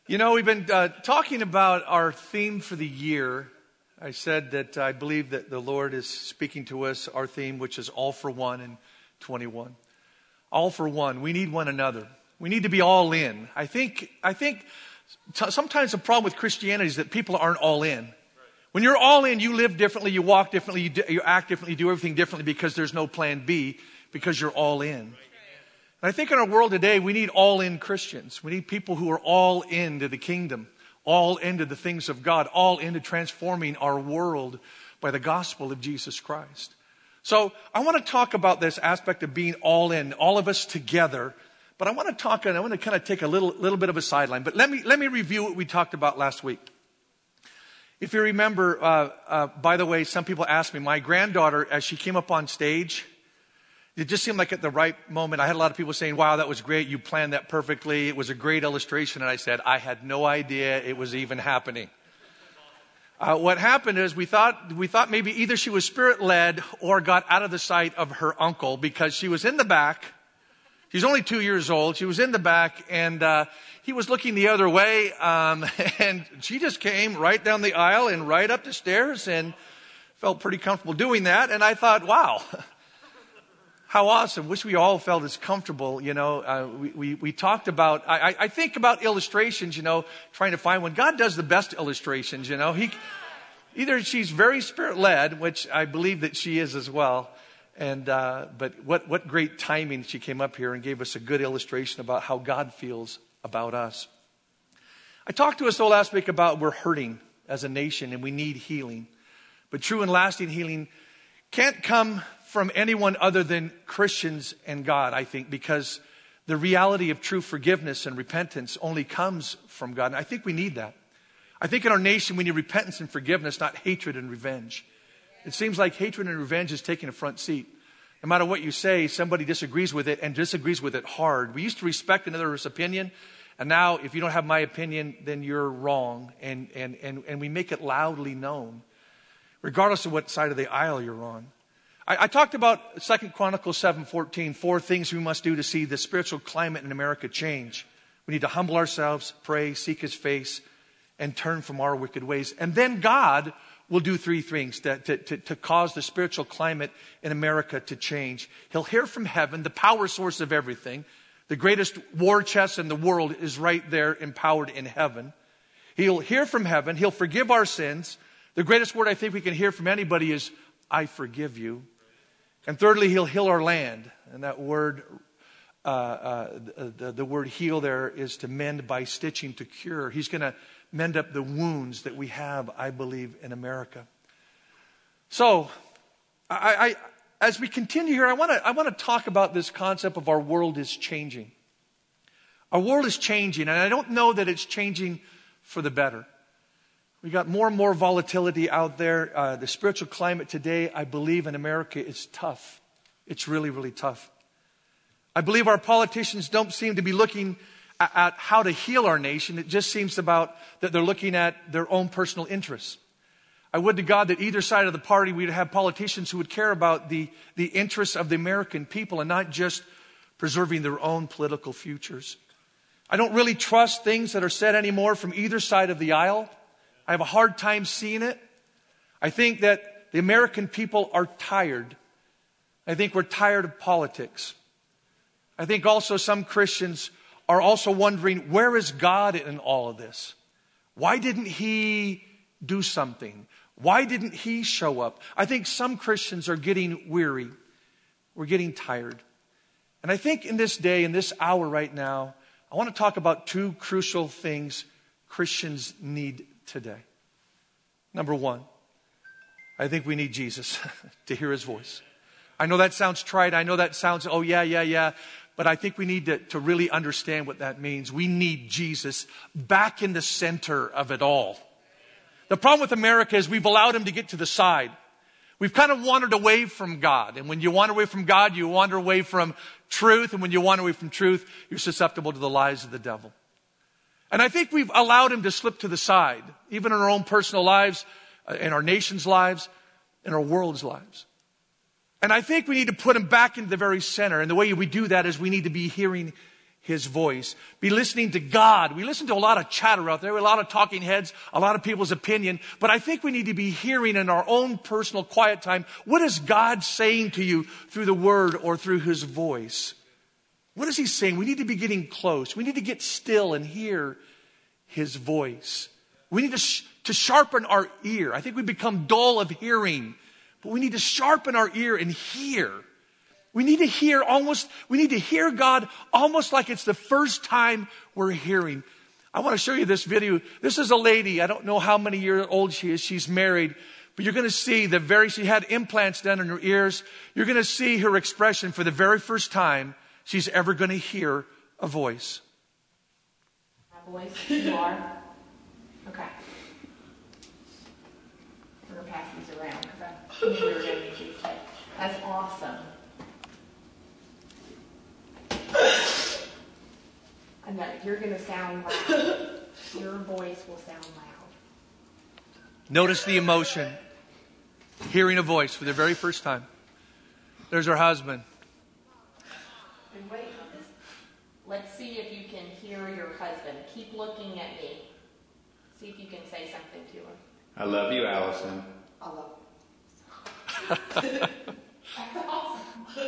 You know, we've been talking about our theme for the year. I said that I believe that the Lord is speaking to us, our theme, which is all for one in 21. All for one. We need one another. We need to be all in. I think sometimes the problem with Christianity is that people aren't all in. When you're all in, you live differently, you walk differently, you act differently, you do everything differently because there's no plan B, because you're all in. And I think in our world today, we need all-in Christians. We need people who are all into the kingdom, all into the things of God, all into transforming our world by the gospel of Jesus Christ. So I want to talk about this aspect of being all in, all of us together. But I want to kind of take a little bit of a sideline. But let me review what we talked about last week. If you remember, by the way, some people asked me, my granddaughter, as she came up on stage, it just seemed like at the right moment, I had a lot of people saying, wow, that was great. You planned that perfectly. It was a great illustration. And I said, I had no idea it was even happening. What happened is we thought maybe either she was spirit-led or got out of the sight of her uncle because she was in the back. She's only 2 years old. She was in the back and he was looking the other way. And she just came right down the aisle and right up the stairs and felt pretty comfortable doing that. And I thought, wow. How awesome. Wish we all felt as comfortable, you know. We talked about, I think about illustrations, you know, trying to find one. God does the best illustrations, you know. Either she's very spirit-led, which I believe that she is as well. But what great timing she came up here and gave us a good illustration about how God feels about us. I talked to us last week about we're hurting as a nation and we need healing. But true and lasting healing can't come from anyone other than Christians and God, I think, because the reality of true forgiveness and repentance only comes from God. And I think we need that. I think in our nation we need repentance and forgiveness, not hatred and revenge. It seems like hatred and revenge is taking a front seat. No matter what you say, somebody disagrees with it and disagrees with it hard. We used to respect another's opinion, and now if you don't have my opinion, then you're wrong. And we make it loudly known, regardless of what side of the aisle you're on. I talked about 2 Chronicles 7:14, 4 things we must do to see the spiritual climate in America change. We need to humble ourselves, pray, seek His face, and turn from our wicked ways. And then God will do 3 things to cause the spiritual climate in America to change. He'll hear from heaven, the power source of everything. The greatest war chest in the world is right there, empowered in heaven. He'll hear from heaven. He'll forgive our sins. The greatest word I think we can hear from anybody is, I forgive you. And thirdly, He'll heal our land. And that word, the word heal there is to mend by stitching, to cure. He's going to mend up the wounds that we have, I believe, in America. So, as we continue here, I want to talk about this concept of our world is changing. Our world is changing, and I don't know that it's changing for the better. We got more and more volatility out there. The spiritual climate today, I believe, in America is tough. It's really, really tough. I believe our politicians don't seem to be looking at how to heal our nation. It just seems about that they're looking at their own personal interests. I would to God that either side of the party we'd have politicians who would care about the interests of the American people and not just preserving their own political futures. I don't really trust things that are said anymore from either side of the aisle. I have a hard time seeing it. I think that the American people are tired. I think we're tired of politics. I think also some Christians are also wondering, where is God in all of this? Why didn't He do something? Why didn't He show up? I think some Christians are getting weary. We're getting tired. And I think in this day, in this hour right now, I want to talk about 2 crucial things Christians need today. Number 1, I think we need Jesus to hear His voice. I know that sounds trite. I know that sounds, oh yeah. But I think we need to really understand what that means. We need Jesus back in the center of it all. The problem with America is we've allowed Him to get to the side. We've kind of wandered away from God. And when you wander away from God, you wander away from truth. And when you wander away from truth, you're susceptible to the lies of the devil. And I think we've allowed Him to slip to the side, even in our own personal lives, in our nation's lives, in our world's lives. And I think we need to put Him back into the very center. And the way we do that is we need to be hearing his voice. Be listening to God. We listen to a lot of chatter out there, a lot of talking heads, a lot of people's opinion. But I think we need to be hearing in our own personal quiet time, what is God saying to you through the word or through his voice? What is he saying? We need to be getting close. We need to get still and hear his voice. We need to sharpen our ear. I think we become dull of hearing, but we need to sharpen our ear and hear. We need to hear God almost like it's the first time we're hearing. I want to show you this video. This is a lady. I don't know how many years old she is. She's married. But you're going to see she had implants done in her ears. You're going to see her expression for the very first time she's ever going to hear a voice. My voice, you are? Okay. We're going to pass these around because I knew we were going to need these. That's awesome. I know, you're going to sound loud. Your voice will sound loud. Notice the emotion. Hearing a voice for the very first time. There's her husband. And wait, let's see if you can hear your husband. Keep looking at me. See if you can say something to him. I love you, Allison. I love you. That's awesome.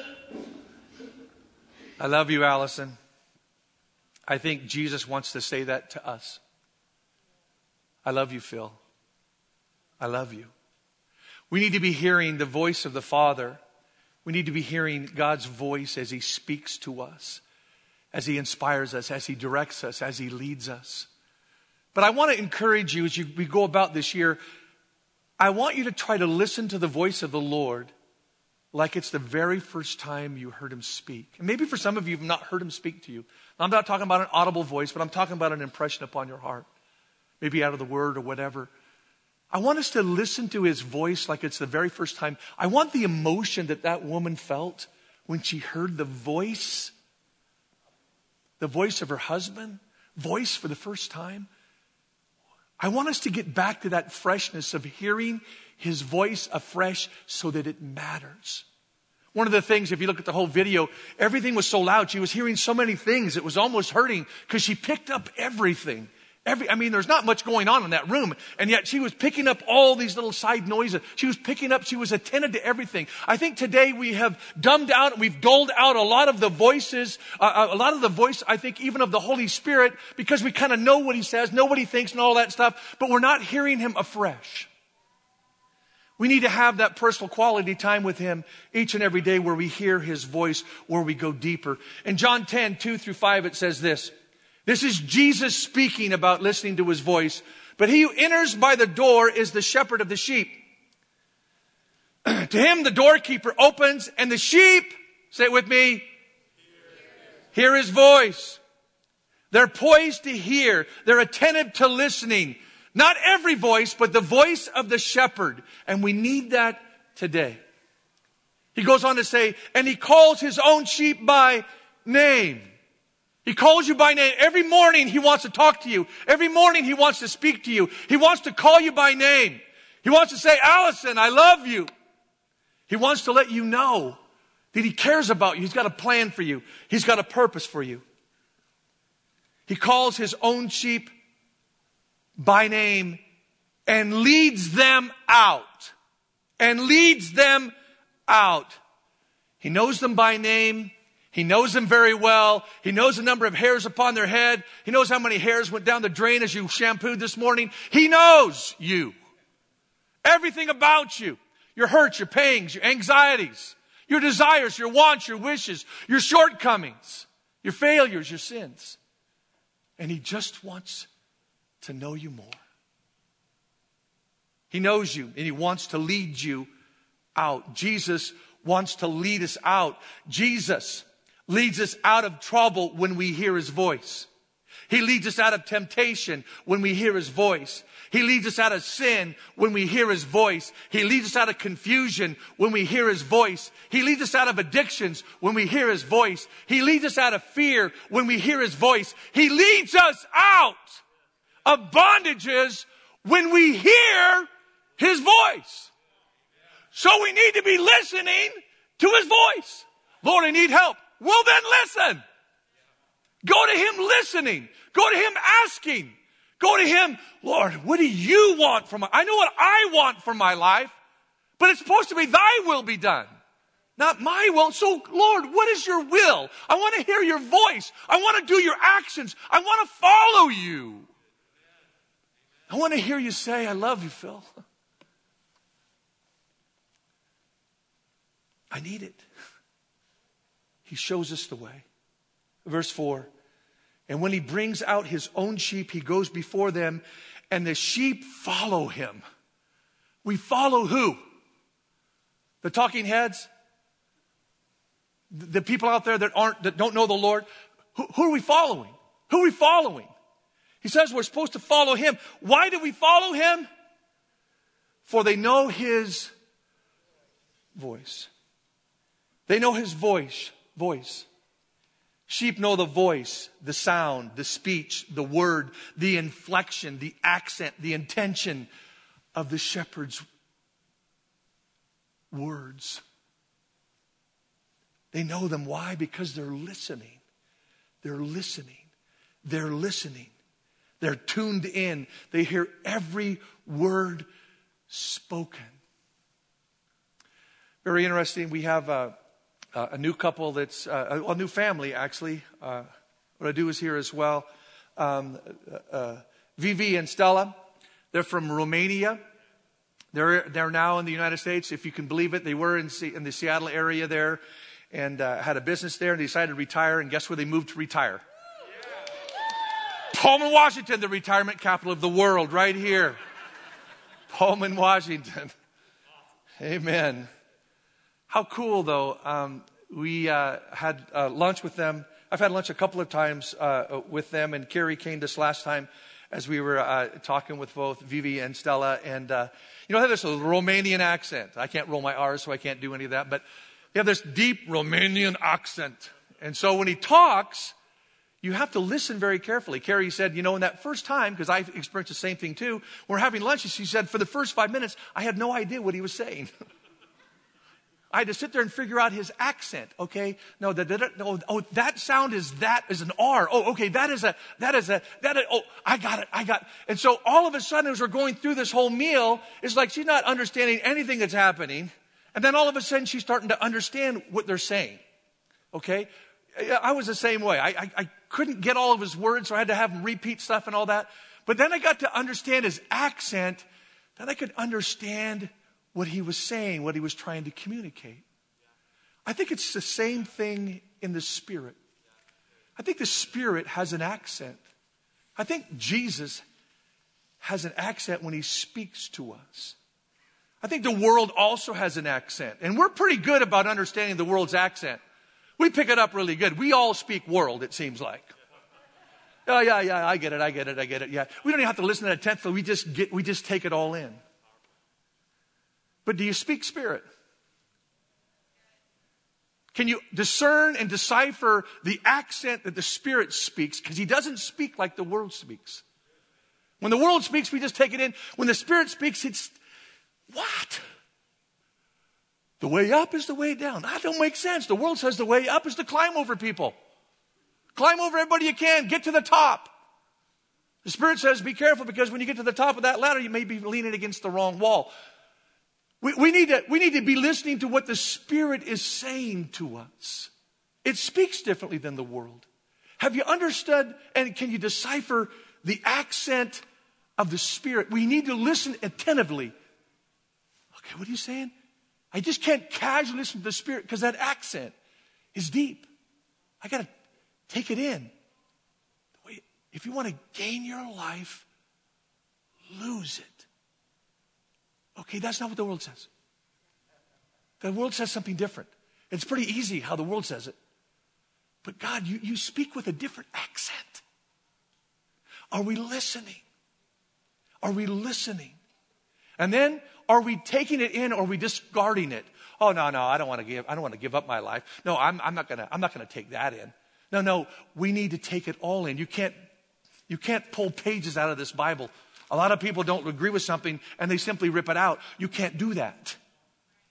I love you, Allison. I think Jesus wants to say that to us. I love you, Phil. I love you. We need to be hearing the voice of the Father. We need to be hearing God's voice as he speaks to us, as he inspires us, as he directs us, as he leads us. But I want to encourage you as we go about this year, I want you to try to listen to the voice of the Lord like it's the very first time you heard him speak. And maybe for some of you, you've not heard him speak to you. I'm not talking about an audible voice, but I'm talking about an impression upon your heart. Maybe out of the word or whatever. I want us to listen to his voice like it's the very first time. I want the emotion that woman felt when she heard the voice of her husband, voice for the first time. I want us to get back to that freshness of hearing his voice afresh so that it matters. One of the things, if you look at the whole video, everything was so loud. She was hearing so many things. It was almost hurting because she picked up everything. There's not much going on in that room. And yet she was picking up all these little side noises. She was attentive to everything. I think today we have we've dulled out a lot of the voices, I think even of the Holy Spirit, because we kind of know what he says, know what he thinks and all that stuff, but we're not hearing him afresh. We need to have that personal quality time with him each and every day where we hear his voice, where we go deeper. In John 10, 2-5, it says this. This is Jesus speaking about listening to his voice. But he who enters by the door is the shepherd of the sheep. To him the doorkeeper opens, and the sheep, say it with me, hear his voice. They're poised to hear. They're attentive to listening. Not every voice, but the voice of the shepherd. And we need that today. He goes on to say, and he calls his own sheep by name. He calls you by name. Every morning he wants to talk to you. Every morning he wants to speak to you. He wants to call you by name. He wants to say, Allison, I love you. He wants to let you know that he cares about you. He's got a plan for you. He's got a purpose for you. He calls his own sheep by name and leads them out. And leads them out. He knows them by name. He knows them very well. He knows the number of hairs upon their head. He knows how many hairs went down the drain as you shampooed this morning. He knows you. Everything about you. Your hurts, your pains, your anxieties, your desires, your wants, your wishes, your shortcomings, your failures, your sins. And he just wants to know you more. He knows you and he wants to lead you out. Jesus wants to lead us out. Jesus leads us out of trouble when we hear his voice. He leads us out of temptation when we hear his voice. He leads us out of sin when we hear his voice. He leads us out of confusion when we hear his voice. He leads us out of addictions when we hear his voice. He leads us out of fear when we hear his voice. He leads us out of bondages when we hear his voice. So we need to be listening to his voice. Lord, I need help. Well, then listen. Go to him listening. Go to him asking. Go to him, Lord, what do you want from I know what I want for my life, but it's supposed to be thy will be done, not my will. So, Lord, what is your will? I want to hear your voice. I want to do your actions. I want to follow you. I want to hear you say, I love you, Phil. I need it. He shows us the way. Verse 4. And when he brings out his own sheep, he goes before them, and the sheep follow him. We follow who? The talking heads? The people out there that don't know the Lord? Who are we following? Who are we following? He says we're supposed to follow him. Why do we follow him? For they know his voice. They know his voice. Sheep know the voice, the sound, the speech, the word, the inflection, the accent, the intention of the shepherd's words. They know them. Why? Because they're listening. They're listening. They're listening. They're tuned in. They hear every word spoken. Very interesting. We have a new couple that's a new family, actually. What I do is here as well. Vivi and Stella. They're from Romania. They're now in the United States. If you can believe it, they were in the Seattle area there and had a business there, and they decided to retire. And guess where they moved to retire? Pullman, Washington, the retirement capital of the world, right here. Pullman, Washington. Amen. How cool, though. We had lunch with them. I've had lunch a couple of times with them, and Carrie came this last time as we were talking with both Vivi and Stella. And, they have this Romanian accent. I can't roll my R's, so I can't do any of that. But they have this deep Romanian accent. And so when he talks, you have to listen very carefully. Carrie said, in that first time, because I experienced the same thing too, we're having lunch, and she said, for the first 5 minutes, I had no idea what he was saying. I had to sit there and figure out his accent. Okay, no, that sound is an R. Oh, okay, I got it. And so all of a sudden, as we're going through this whole meal, it's like she's not understanding anything that's happening. And then all of a sudden, she's starting to understand what they're saying. Okay, I was the same way. I couldn't get all of his words, so I had to have him repeat stuff and all that. But then I got to understand his accent. Then I could understand what he was saying, what he was trying to communicate. I think it's the same thing in the Spirit. I think the Spirit has an accent. I think Jesus has an accent when he speaks to us. I think the world also has an accent. And we're pretty good about understanding the world's accent. We pick it up really good. We all speak world, it seems like. Oh, yeah, I get it. Yeah. We don't even have to listen to that 10th. We just take it all in. But do you speak Spirit? Can you discern and decipher the accent that the Spirit speaks? Because he doesn't speak like the world speaks. When the world speaks, we just take it in. When the Spirit speaks, it's what? The way up is the way down. That don't make sense. The world says the way up is to climb over people. Climb over everybody you can. Get to the top. The Spirit says be careful, because when you get to the top of that ladder, you may be leaning against the wrong wall. We need to be listening to what the Spirit is saying to us. It speaks differently than the world. Have you understood, and can you decipher the accent of the Spirit? We need to listen attentively. Okay, what are you saying? I just can't casually listen to the Spirit because that accent is deep. I got to take it in. If you want to gain your life, lose it. Okay, that's not what the world says. The world says something different. It's pretty easy how the world says it. But God, you speak with a different accent. Are we listening? Are we listening? And then, are we taking it in, or are we discarding it? Oh, no, I don't want to give up my life. No, I'm not gonna take that in. No, we need to take it all in. You can't pull pages out of this Bible. A lot of people don't agree with something and they simply rip it out. You can't do that.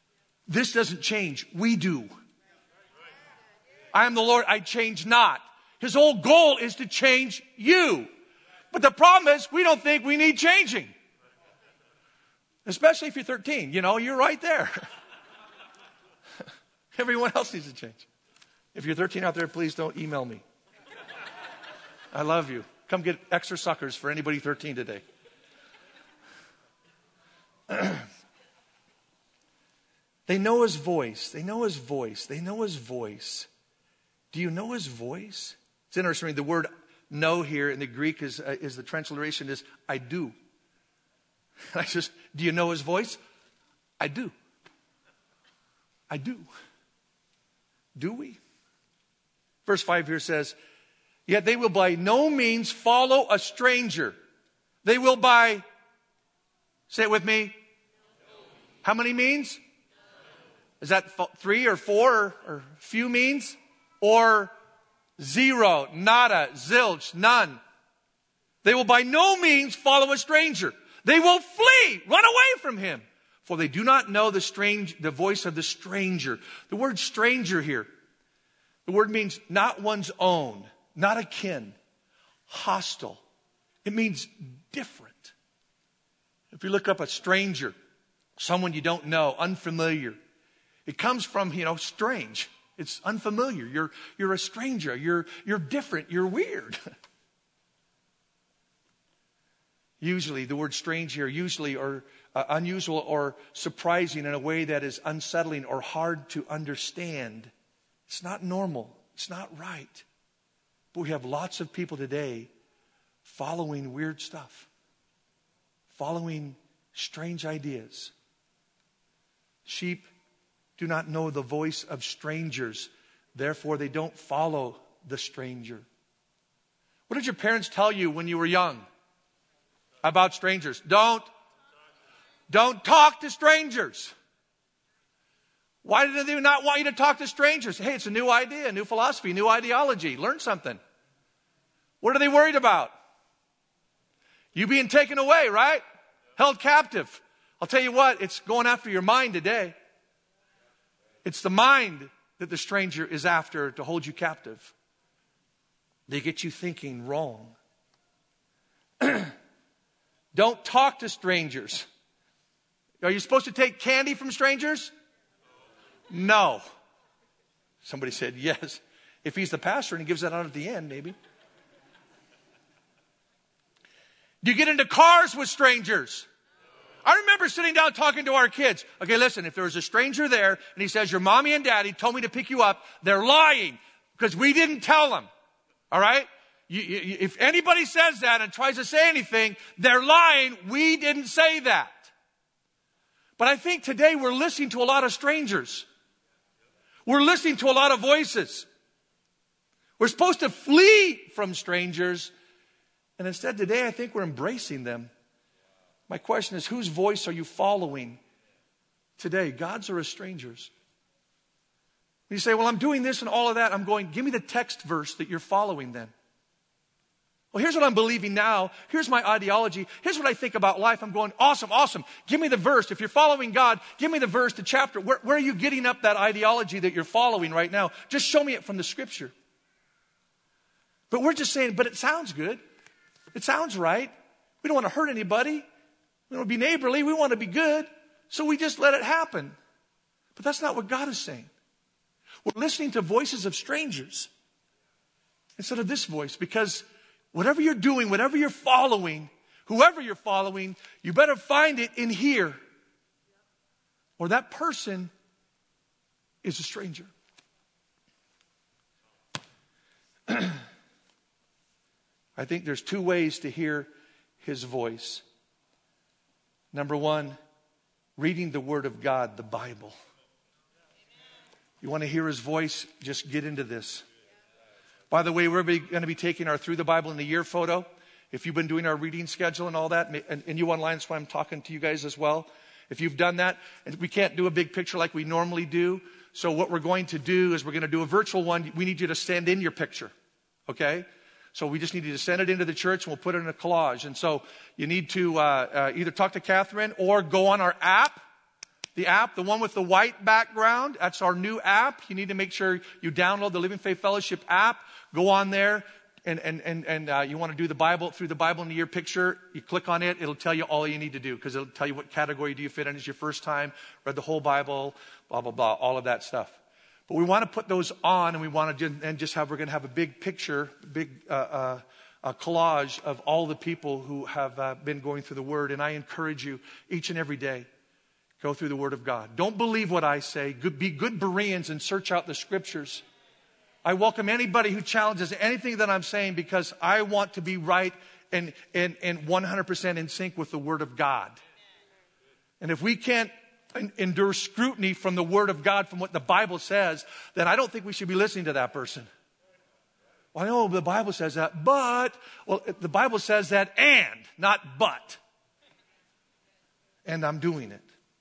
This doesn't change. We do. I am the Lord, I change not. His whole goal is to change you. But the problem is we don't think we need changing. Especially if you're 13. You know, you're right there. Everyone else needs to change. If you're 13 out there, please don't email me. I love you. Come get extra suckers for anybody 13 today. They know his voice. They know his voice. They know his voice. Do you know his voice? It's interesting. The word know here in the Greek is the transliteration is I do. I just, do you know his voice? I do. I do. Do we? Verse 5 here says, yet they will by no means follow a stranger. They will by, say it with me. How many means? Is that 3 or 4 or few means? Or 0, nada, zilch, none. They will by no means follow a stranger. They will flee, run away from him. For they do not know the voice of the stranger. The word stranger here, the word means not one's own, not akin, hostile. It means different. If you look up a stranger, someone you don't know, unfamiliar, it comes from, strange. It's unfamiliar. You're a stranger. You're different. You're weird. Usually, the word strange here, or unusual or surprising in a way that is unsettling or hard to understand. It's not normal. It's not right. But we have lots of people today following weird stuff, following strange ideas. Sheep do not know the voice of strangers. Therefore, they don't follow the stranger. What did your parents tell you when you were young about strangers? Don't talk to strangers. Why did they not want you to talk to strangers? Hey, it's a new idea, a new philosophy, new ideology. Learn something. What are they worried about? You being taken away, right? Held captive. I'll tell you what, it's going after your mind today. It's the mind that the stranger is after to hold you captive. They get you thinking wrong. Don't talk to strangers. Are you supposed to take candy from strangers? No. Somebody said yes. If he's the pastor and he gives that out at the end, maybe. Do you get into cars with strangers? I remember sitting down talking to our kids. Okay, listen, if there was a stranger there and he says, your mommy and daddy told me to pick you up, they're lying because we didn't tell them. All right? If anybody says that and tries to say anything, they're lying. We didn't say that. But I think today we're listening to a lot of strangers. We're listening to a lot of voices. We're supposed to flee from strangers. And instead today, I think we're embracing them. My question is, whose voice are you following today? God's or a stranger's? You say, well, I'm doing this and all of that. I'm going, give me the text verse that you're following then. Well, here's what I'm believing now. Here's my ideology. Here's what I think about life. I'm going, awesome. Give me the verse. If you're following God, give me the verse, the chapter. Where are you getting up that ideology that you're following right now? Just show me it from the scripture. But we're just saying, but it sounds good. It sounds right. We don't want to hurt anybody. We don't want to be neighborly. We want to be good. So we just let it happen. But that's not what God is saying. We're listening to voices of strangers instead of this voice, because whatever you're doing, whatever you're following, whoever you're following, you better find it in here. Or that person is a stranger. I think there's 2 ways to hear his voice. Number 1, reading the Word of God, the Bible. You want to hear his voice? Just get into this. By the way, we're going to be taking our Through the Bible in a Year photo. If you've been doing our reading schedule and all that, and you online, that's why I'm talking to you guys as well. If you've done that, we can't do a big picture like we normally do. So what we're going to do is we're going to do a virtual one. We need you to send in your picture. Okay? So we just need you to send it into the church and we'll put it in a collage. And so you need to either talk to Catherine or go on our app. The app, the one with the white background, that's our new app. You need to make sure you download the Living Faith Fellowship app. Go on there and you want to do the Bible, through the Bible in a year picture, you click on it, it'll tell you all you need to do because it'll tell you what category do you fit in. It's your first time, read the whole Bible, blah, blah, blah, all of that stuff. But we want to put those on, and we want to we're going to have a big picture, a collage of all the people who have been going through the Word. And I encourage you each and every day, go through the Word of God. Don't believe what I say. Be good Bereans and search out the Scriptures. I welcome anybody who challenges anything that I'm saying because I want to be right and 100% in sync with the Word of God. And if we can't endure scrutiny from the Word of God, from what the Bible says, then I don't think we should be listening to that person. Well, I know the Bible says that, but, well, the Bible says that and, not but. And I'm doing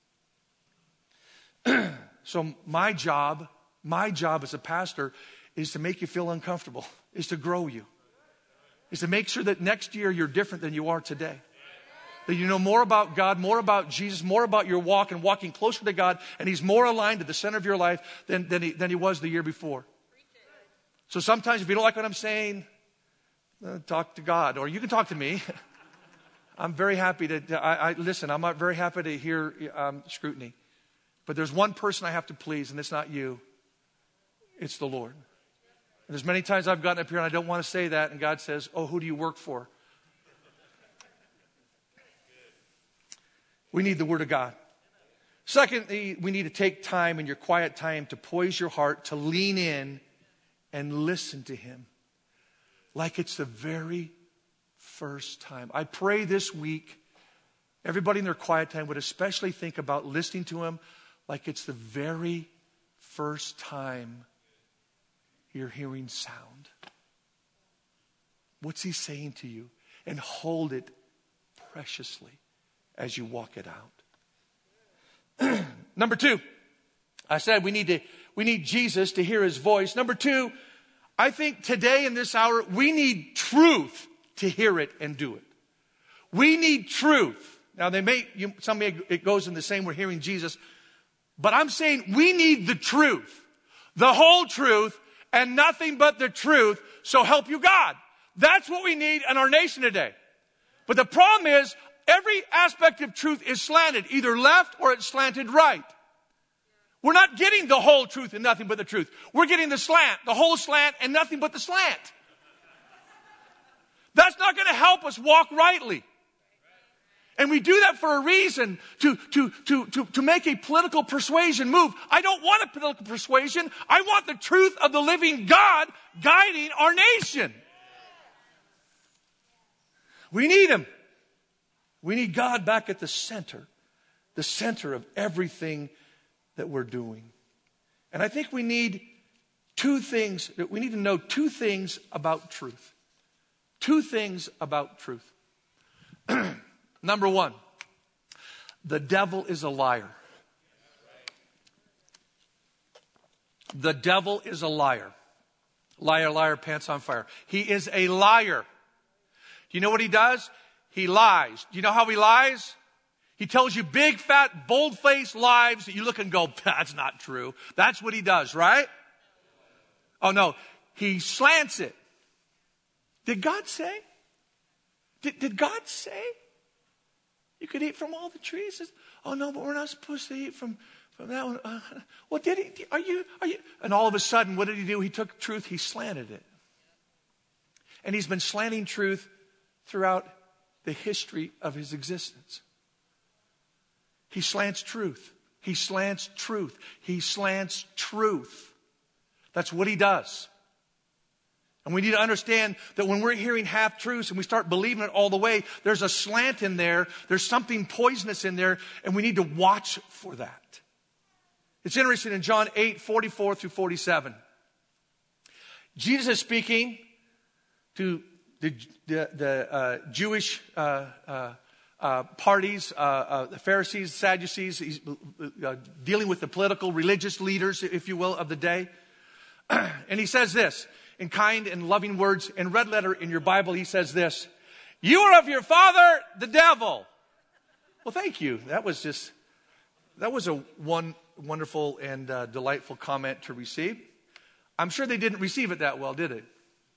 it. So my job as a pastor is to make you feel uncomfortable, is to grow you, is to make sure that next year you're different than you are today. That you know more about God, more about Jesus, more about your walk and walking closer to God, and He's more aligned to the center of your life than he was the year before. So sometimes if you don't like what I'm saying, talk to God, or you can talk to me. I'm very happy to, listen, I'm very happy to hear scrutiny. But there's one person I have to please, and it's not you. It's the Lord. And there's many times I've gotten up here and I don't want to say that, and God says, oh, who do you work for? We need the Word of God. Secondly, we need to take time in your quiet time to poise your heart, to lean in and listen to Him like it's the very first time. I pray this week, everybody in their quiet time would especially think about listening to Him like it's the very first time you're hearing sound. What's He saying to you? And hold it preciously as you walk it out. Number 2, I said we need Jesus to hear His voice. Number 2, I think today in this hour, we need truth to hear it and do it. We need truth. Now it goes in the same, we're hearing Jesus, but I'm saying we need the truth, the whole truth, and nothing but the truth. So help you God. That's what we need in our nation today. But the problem is, every aspect of truth is slanted, either left or it's slanted right. We're not getting the whole truth and nothing but the truth. We're getting the slant, the whole slant, and nothing but the slant. That's not going to help us walk rightly. And we do that for a reason, to make a political persuasion move. I don't want a political persuasion. I want the truth of the living God guiding our nation. We need Him. We need God back at the center of everything that we're doing. And I think we need two things. We need to know two things about truth. Two things about truth. Number 1, the devil is a liar. The devil is a liar. Liar, liar, pants on fire. He is a liar. You know what he does? He lies. Do you know how he lies? He tells you big, fat, bold-faced lies that you look and go, that's not true. That's what he does, right? Oh, no. He slants it. Did God say? Did God say you could eat from all the trees? Oh, no, but we're not supposed to eat from that one. Well, did he? Are you? And all of a sudden, what did he do? He took truth, he slanted it. And he's been slanting truth throughout the history of his existence. He slants truth. He slants truth. He slants truth. That's what he does. And we need to understand that when we're hearing half-truths and we start believing it all the way, there's a slant in there. There's something poisonous in there, and we need to watch for that. It's interesting in John 8:44 through 47. Jesus is speaking to the Jewish parties, the Pharisees, Sadducees. He's dealing with the political, religious leaders, if you will, of the day. And he says this, in kind and loving words, in red letter in your Bible, he says this: you are of your father, the devil. Well, thank you. That was a wonderful and delightful comment to receive. I'm sure they didn't receive it that well, did it?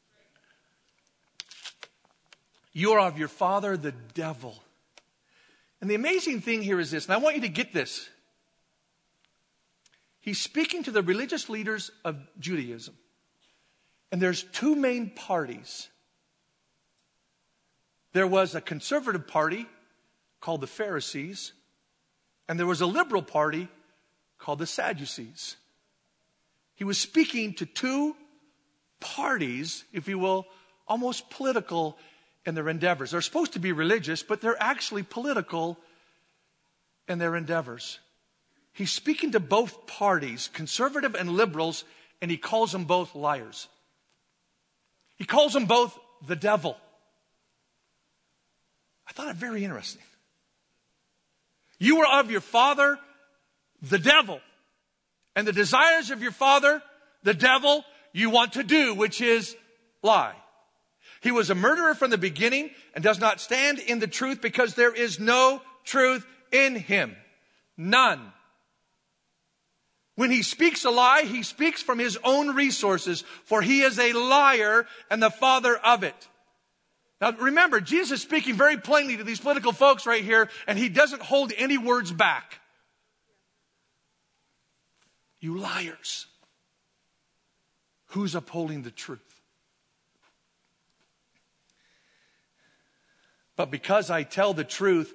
You are of your father, the devil. And the amazing thing here is this, and I want you to get this. He's speaking to the religious leaders of Judaism. And there's two main parties. There was a conservative party called the Pharisees, and there was a liberal party called the Sadducees. He was speaking to two parties, if you will, almost political in their endeavors. They're supposed to be religious, but they're actually political in their endeavors. He's speaking to both parties, conservative and liberals, and he calls them both liars. He calls them both the devil. I thought it very interesting. You are of your father, the devil. And the desires of your father, the devil, you want to do, which is lie. He was a murderer from the beginning and does not stand in the truth because there is no truth in him. None. When he speaks a lie, he speaks from his own resources, for he is a liar and the father of it. Now remember, Jesus is speaking very plainly to these political folks right here, and he doesn't hold any words back. You liars. Who's upholding the truth? But because I tell the truth,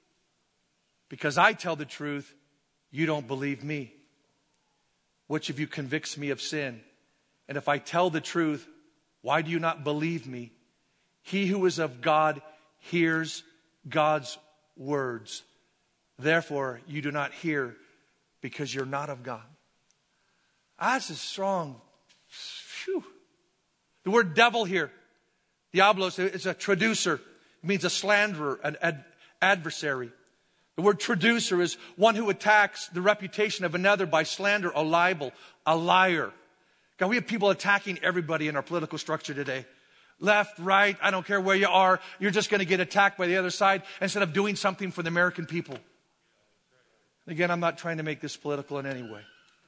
you don't believe me. Which of you convicts me of sin? And if I tell the truth, why do you not believe me? He who is of God hears God's words. Therefore, you do not hear because you're not of God. That's a strong, phew. The word devil here, diablos, is a traducer. It means a slanderer, an adversary. The word traducer is one who attacks the reputation of another by slander, a libel, a liar. God, we have people attacking everybody in our political structure today. Left, right, I don't care where you are. You're just going to get attacked by the other side instead of doing something for the American people. Again, I'm not trying to make this political in any way.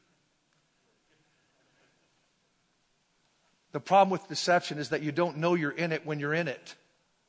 The problem with deception is that you don't know you're in it when you're in it.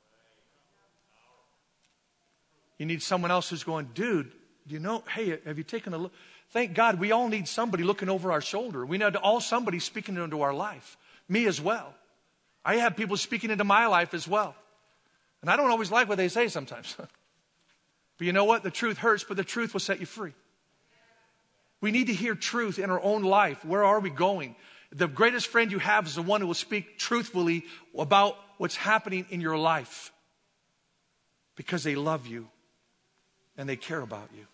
You need someone else who's going, dude, do you know, hey, have you taken a look? Thank God we all need somebody looking over our shoulder. We need all somebody speaking into our life. Me as well. I have people speaking into my life as well. And I don't always like what they say sometimes. But you know what? The truth hurts, but the truth will set you free. We need to hear truth in our own life. Where are we going? The greatest friend you have is the one who will speak truthfully about what's happening in your life. Because they love you and they care about you.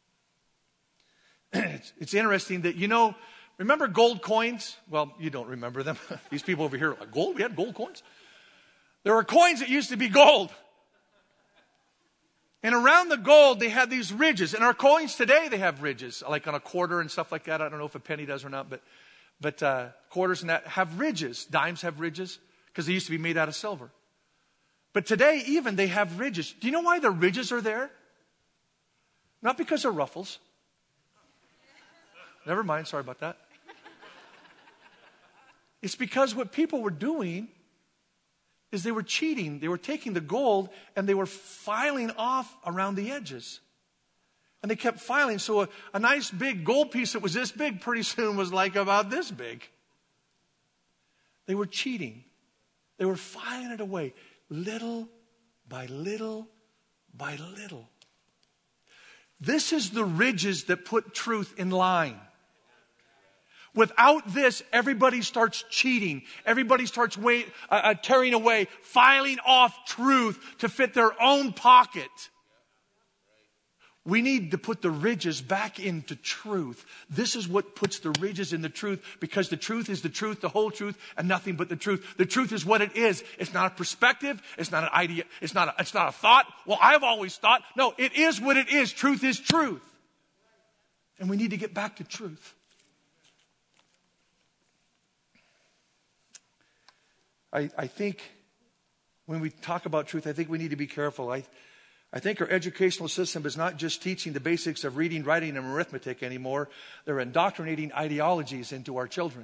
It's interesting that, remember gold coins? Well, you don't remember them. These people over here are like, gold? We had gold coins? There were coins that used to be gold. And around the gold, they had these ridges. And our coins today, they have ridges, like on a quarter and stuff like that. I don't know if a penny does or not, but quarters and that have ridges. Dimes have ridges because they used to be made out of silver. But today, even, they have ridges. Do you know why the ridges are there? Not because of ruffles. Never mind, sorry about that. It's because what people were doing is they were cheating. They were taking the gold and they were filing off around the edges. And they kept filing. So a nice big gold piece that was this big pretty soon was like about this big. They were cheating. They were filing it away little by little by little. This is the ridges that put truth in line. Without this, everybody starts cheating. Everybody starts tearing away, filing off truth to fit their own pocket. We need to put the ridges back into truth. This is what puts the ridges in the truth, because the truth is the truth, the whole truth, and nothing but the truth. The truth is what it is. It's not a perspective. It's not an idea. It's not a thought. Well, I've always thought. No, it is what it is. Truth is truth. And we need to get back to truth. I think when we talk about truth, I think we need to be careful. I think our educational system is not just teaching the basics of reading, writing, and arithmetic anymore. They're indoctrinating ideologies into our children.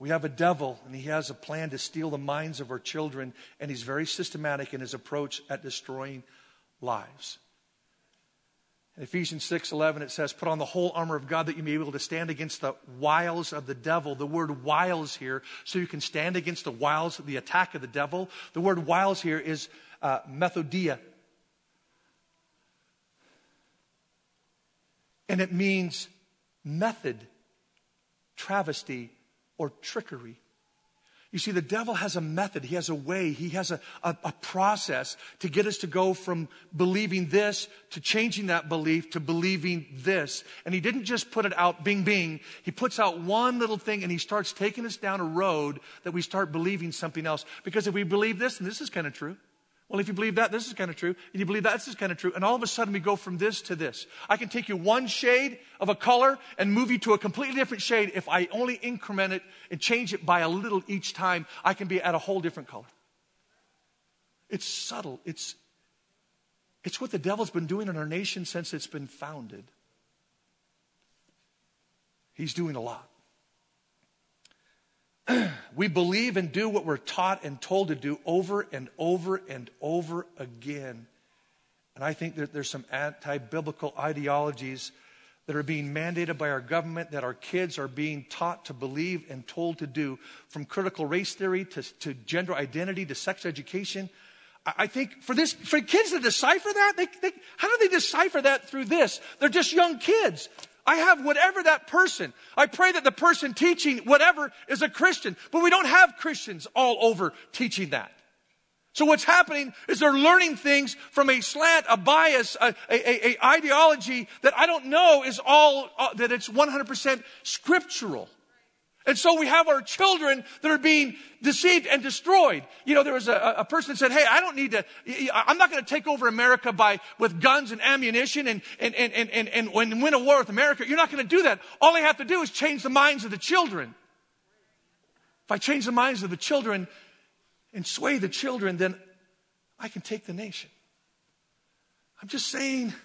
We have a devil, and he has a plan to steal the minds of our children, and he's very systematic in his approach at destroying lives. In Ephesians 6:11, it says, put on the whole armor of God that you may be able to stand against the wiles of the devil. The word wiles here, so you can stand against the wiles, the attack of the devil. The word wiles here is methodia. And it means method, travesty, or trickery. You see, the devil has a method. He has a way. He has a process to get us to go from believing this to changing that belief to believing this. And he didn't just put it out, bing, bing. He puts out one little thing and he starts taking us down a road that we start believing something else. Because if we believe this, and this is kind of true. Well, if you believe that, this is kind of true. And you believe that, this is kind of true. And all of a sudden we go from this to this. I can take you one shade of a color and move you to a completely different shade. If I only increment it and change it by a little each time, I can be at a whole different color. It's subtle. It's what the devil's been doing in our nation since it's been founded. He's doing a lot. We believe and do what we're taught and told to do over and over and over again. And I think that there's some anti-biblical ideologies that are being mandated by our government that our kids are being taught to believe and told to do, from critical race theory to gender identity to sex education. I think for kids to decipher that, how do they decipher that through this? They're just young kids. I have whatever that person. I pray that the person teaching whatever is a Christian. But we don't have Christians all over teaching that. So what's happening is they're learning things from a slant, a bias, a ideology that I don't know is that it's 100% scriptural. And so we have our children that are being deceived and destroyed. You know, there was a person that said, hey, I'm not going to take over America with guns and ammunition and win a war with America. You're not going to do that. All I have to do is change the minds of the children. If I change the minds of the children and sway the children, then I can take the nation. I'm just saying,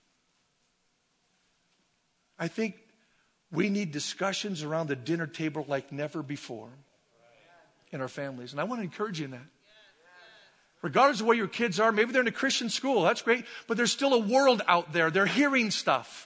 I think we need discussions around the dinner table like never before in our families. And I want to encourage you in that. Regardless of where your kids are, maybe they're in a Christian school. That's great. But there's still a world out there. They're hearing stuff.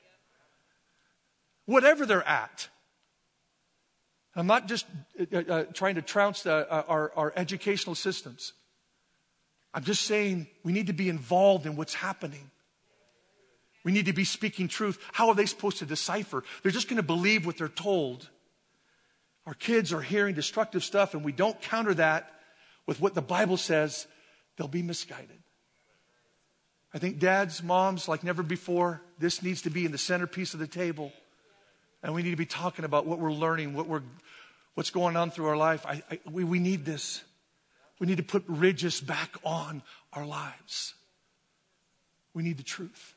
Whatever they're at. I'm not just trying to trounce our educational systems. I'm just saying we need to be involved in what's happening. We need to be speaking truth. How are they supposed to decipher? They're just going to believe what they're told. Our kids are hearing destructive stuff, and we don't counter that with what the Bible says, they'll be misguided. I think dads, moms, like never before, this needs to be in the centerpiece of the table. And we need to be talking about what we're learning, what's going on through our life. We need this. We need to put ridges back on our lives. We need the truth.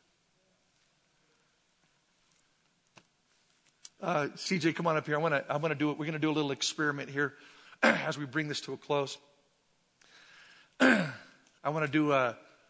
CJ, come on up here. I'm gonna do it. We're gonna do a little experiment here as we bring this to a close. I want to do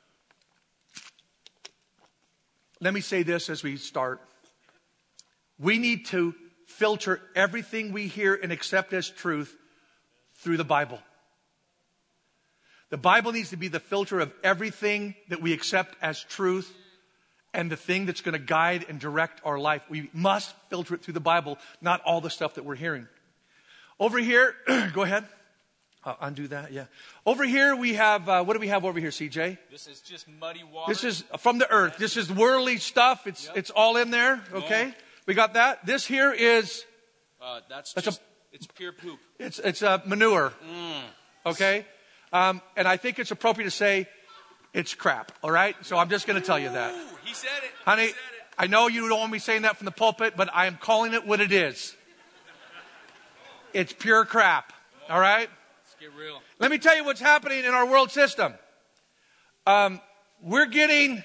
let me say this as we start. We need to filter everything we hear and accept as truth through the Bible. The Bible needs to be the filter of everything that we accept as truth and the thing that's going to guide and direct our life. We must filter it through the Bible, not all the stuff that we're hearing. Over here, go ahead. I'll undo that, yeah. Over here we have, what do we have over here, CJ? This is just muddy water. This is from the earth. This is worldly stuff. It's all in there, okay? No. We got that. This here is... it's pure poop. It's manure, okay? And I think it's appropriate to say it's crap, all right? So I'm just going to tell you that. Ooh, he said it. Honey, He said it. I know you don't want me saying that from the pulpit, but I am calling it what it is. It's pure crap, all right? Let's get real. Let me tell you what's happening in our world system. We're getting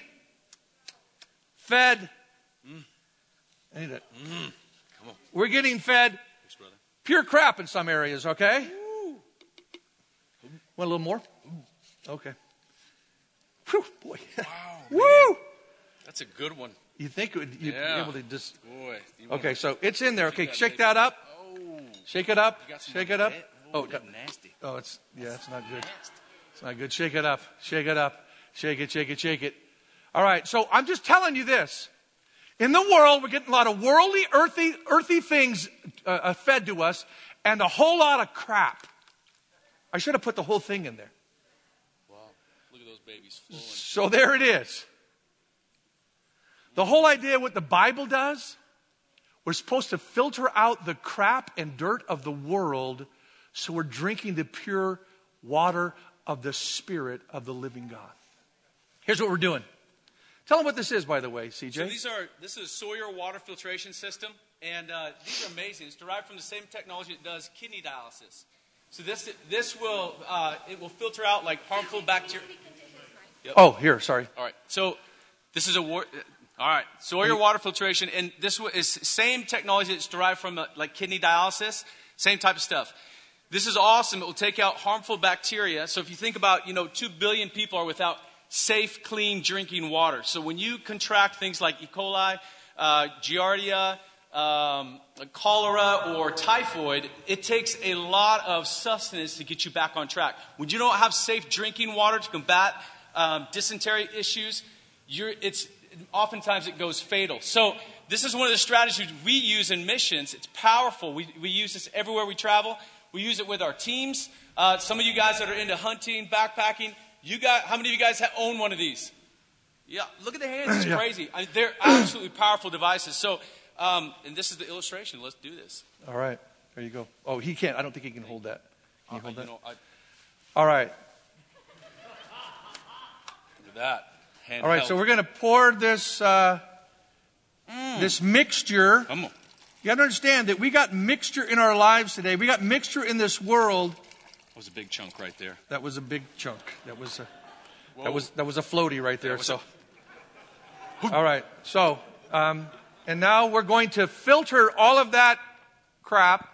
fed. I need it. Come on. We're getting fed Thanks, brother. pure crap in some areas, okay? Want a little more? Okay. Whew, boy. Wow. Woo! Man. That's a good one. You think you'd be able to just... Boy. Okay, so it's in there. Okay, shake that up. Oh. Shake it up. You got some Shake it up. red? Oh, that's nasty. oh, it's not good. It's not good. Shake it up. Shake it up. Shake it, shake it, shake it. All right. So I'm just telling you this. In the world, we're getting a lot of worldly, earthy things fed to us and a whole lot of crap. I should have put the whole thing in there. Wow. Look at those babies flowing. So there it is. The whole idea of what the Bible does, we're supposed to filter out the crap and dirt of the world so we're drinking the pure water of the Spirit of the living God. Here's what we're doing. Tell them what this is, by the way, CJ. So this is a Sawyer water filtration system, and these are amazing. It's derived from the same technology that does kidney dialysis. So this will filter out like harmful bacteria. Yep. Oh, here, sorry. All right. So this is Sawyer water filtration, and this is same technology that's derived from like kidney dialysis, same type of stuff. This is awesome. It will take out harmful bacteria. So if you think about, 2 billion people are without safe, clean drinking water. So when you contract things like E. coli, Giardia, cholera, or typhoid, it takes a lot of sustenance to get you back on track. When you don't have safe drinking water to combat dysentery issues, oftentimes it goes fatal. So this is one of the strategies we use in missions. It's powerful. We use this everywhere we travel. We use it with our teams. Some of you guys that are into hunting, backpacking, how many of you guys own one of these? Yeah, look at the hands. It's crazy. They're absolutely powerful devices. So, and this is the illustration. Let's do this. All right. There you go. Oh, he can't. I don't think he can hold that. Can you hold that? Look All right. at that. Handheld. All right. So we're going to pour this this mixture. Come on. You got to understand that we got mixture in our lives today. We got mixture in this world. That was a big chunk right there. That was a big chunk. That was a floaty right there. So, all right. So, and now we're going to filter all of that crap.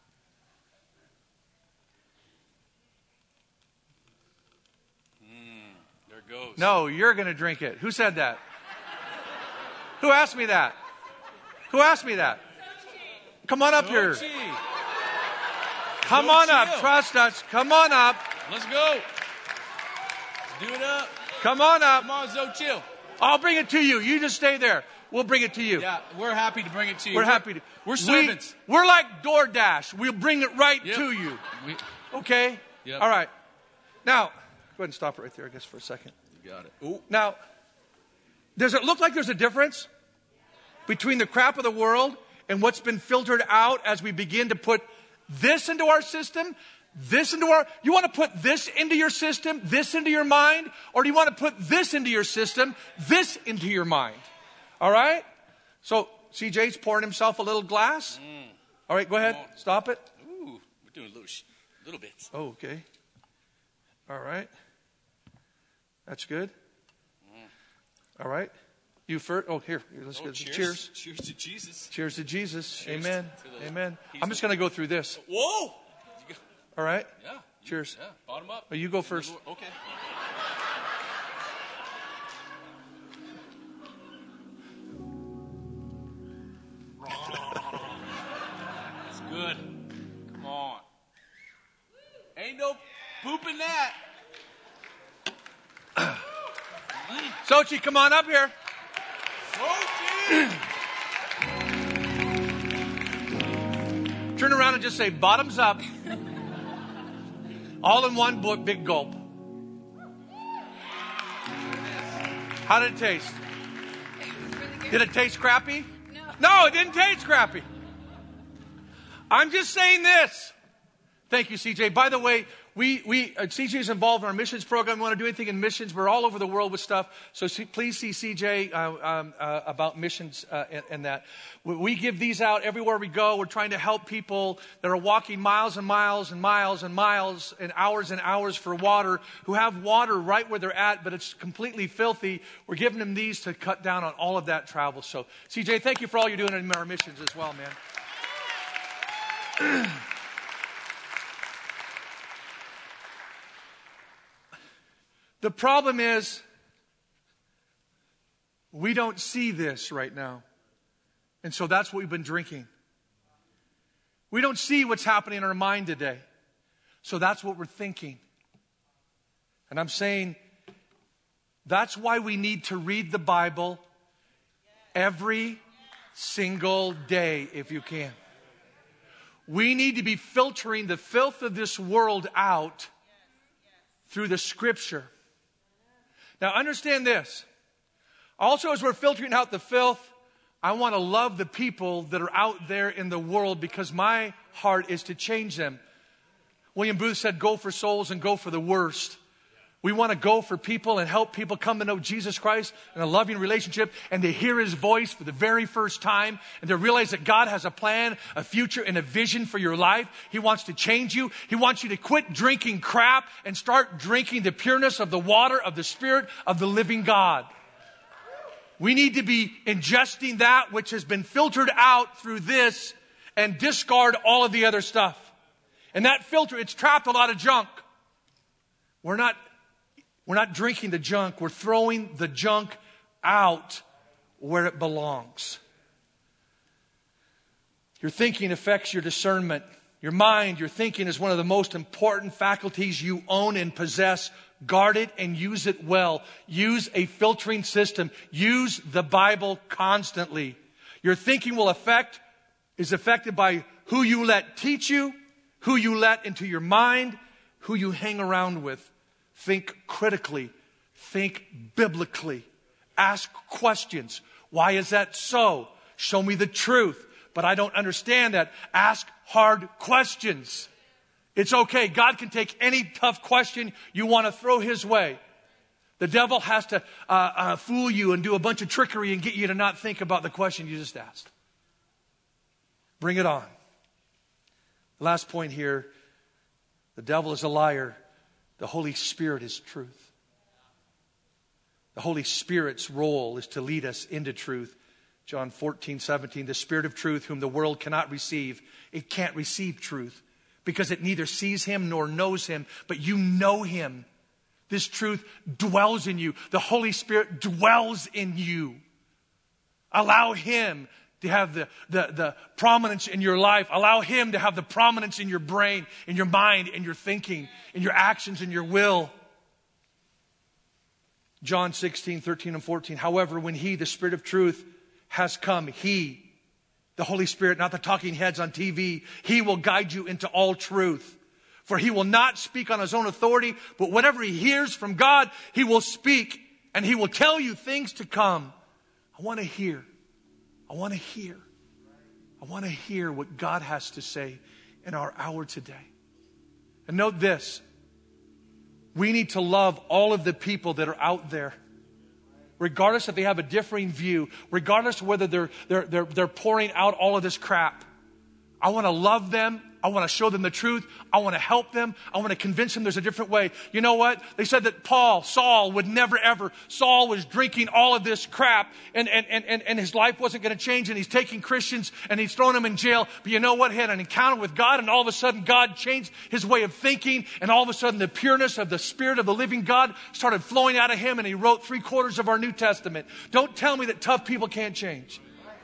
There it goes. No, you're going to drink it. Who said that? Who asked me that? Who asked me that? Come on up here. Come on up. Trust us. Come on up. Let's go. Let's do it up. Come on up. Come on, Zoe, chill. I'll bring it to you. You just stay there. We'll bring it to you. Yeah, we're happy to bring it to you. We're happy to. We're servants. We're like DoorDash. We'll bring it right to you. Okay? Yep. All right. Now, go ahead and stop it right there, I guess, for a second. You got it. Ooh. Now, does it look like there's a difference between the crap of the world and what's been filtered out as we begin to put this into our system, you want to put this into your system, this into your mind, or do you want to put this into your system, this into your mind? All right? So CJ's pouring himself a little glass. All right, go ahead. Stop it. Ooh, we're doing little bits. Oh, okay. All right. That's good. All right. You first. Oh, here. Let's go. Cheers. Cheers to Jesus. Cheers to Jesus. Cheers Amen. to Amen. I'm just going to go through this. Whoa. All right. Yeah. Cheers. Yeah. Bottom up. Oh, you go first. Okay. It's good. Come on. Ain't no poop in that. Sochi, come on up here. Turn around and just say, bottoms up. All in one big gulp. How did it taste? Did it taste crappy? No, it didn't taste crappy. I'm just saying this. Thank you, CJ. By the way, CJ is involved in our missions program. We want to do anything in missions. We're all over the world with stuff. So please see CJ about missions and that. We give these out everywhere we go. We're trying to help people that are walking miles and miles and miles and miles and hours for water, who have water right where they're at, but it's completely filthy. We're giving them these to cut down on all of that travel. So CJ, thank you for all you're doing in our missions as well, man. The problem is, we don't see this right now. And so that's what we've been drinking. We don't see what's happening in our mind today. So that's what we're thinking. And I'm saying that's why we need to read the Bible every single day if you can. We need to be filtering the filth of this world out through the Scripture. Now understand this. Also, as we're filtering out the filth, I want to love the people that are out there in the world because my heart is to change them. William Booth said, go for souls and go for the worst. We want to go for people and help people come to know Jesus Christ in a loving relationship and to hear His voice for the very first time and to realize that God has a plan, a future, and a vision for your life. He wants to change you. He wants you to quit drinking crap and start drinking the pureness of the water of the Spirit of the living God. We need to be ingesting that which has been filtered out through this and discard all of the other stuff. And that filter, it's trapped a lot of junk. We're not drinking the junk. We're throwing the junk out where it belongs. Your thinking affects your discernment. Your mind, your thinking is one of the most important faculties you own and possess. Guard it and use it well. Use a filtering system. Use the Bible constantly. Your thinking is affected by who you let teach you, who you let into your mind, who you hang around with. Think critically. Think biblically. Ask questions. Why is that so? Show me the truth. But I don't understand that. Ask hard questions. It's okay. God can take any tough question you want to throw His way. The devil has to fool you and do a bunch of trickery and get you to not think about the question you just asked. Bring it on. The last point here, the devil is a liar. The Holy Spirit is truth. The Holy Spirit's role is to lead us into truth. John 14:17, the Spirit of truth whom the world cannot receive. It can't receive truth because it neither sees Him nor knows Him, but you know Him. This truth dwells in you. The Holy Spirit dwells in you. Allow Him to have the prominence in your life. Allow Him to have the prominence in your brain, in your mind, in your thinking, in your actions, in your will. John 16:13 and 14. However, when He, the Spirit of truth, has come, He, the Holy Spirit, not the talking heads on TV, He will guide you into all truth. For He will not speak on His own authority, but whatever He hears from God, He will speak, and He will tell you things to come. I want to hear. I want to hear. I want to hear what God has to say in our hour today. And note this. We need to love all of the people that are out there. Regardless if they have a differing view. Regardless of whether they're pouring out all of this crap. I want to love them. I want to show them the truth. I want to help them. I want to convince them there's a different way. You know what? They said that Saul would never ever. Saul was drinking all of this crap and his life wasn't going to change, and he's taking Christians and he's throwing them in jail. But you know what? He had an encounter with God, and all of a sudden God changed his way of thinking, and all of a sudden the pureness of the Spirit of the living God started flowing out of him, and he wrote 3/4 of our New Testament. Don't tell me that tough people can't change.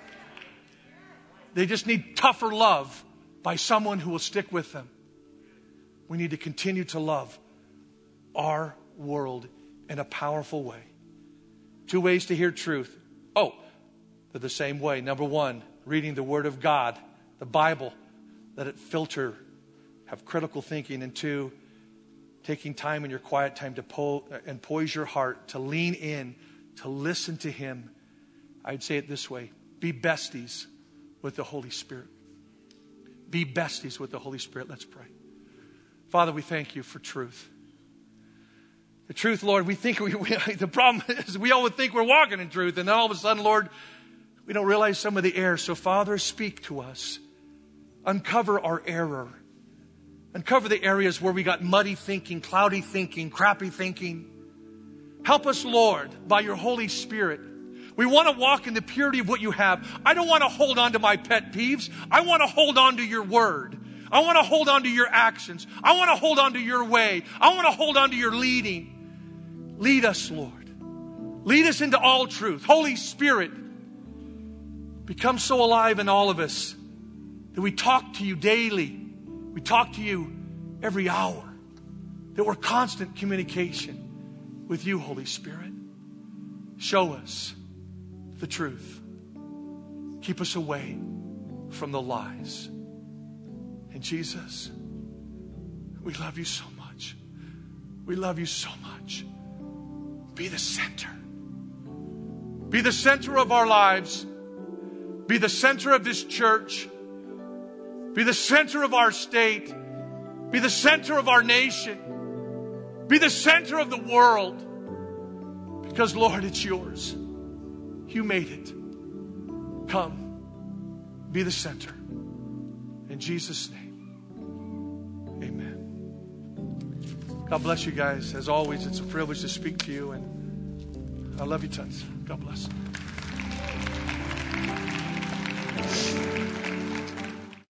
They just need tougher love by someone who will stick with them. We need to continue to love our world in a powerful way. 2 ways to hear truth. They're the same way. Number 1, reading the Word of God, the Bible. Let it filter, have critical thinking. And 2, taking time in your quiet time to poise your heart, to lean in, to listen to Him. I'd say it this way. Be besties with the Holy Spirit. Be besties with the Holy Spirit. Let's pray. Father, we thank You for truth. The truth, Lord, the problem is we always think we're walking in truth, and then all of a sudden, Lord, we don't realize some of the error. So Father, speak to us. Uncover our error. Uncover the areas where we got muddy thinking, cloudy thinking, crappy thinking. Help us, Lord, by Your Holy Spirit. We want to walk in the purity of what You have. I don't want to hold on to my pet peeves. I want to hold on to Your Word. I want to hold on to Your actions. I want to hold on to Your way. I want to hold on to Your leading. Lead us, Lord. Lead us into all truth. Holy Spirit, become so alive in all of us that we talk to you daily. We talk to you every hour. That we're constant communication with you, Holy Spirit. Show us the truth. Keep us away from the lies. And Jesus, we love you so much. We love you so much. Be the center. Be the center of our lives. Be the center of this church. Be the center of our state. Be the center of our nation. Be the center of the world. Because, Lord, it's yours. You made it. Come. Be the center. In Jesus' name. Amen. God bless you guys. As always, it's a privilege to speak to you. And I love you tons. God bless.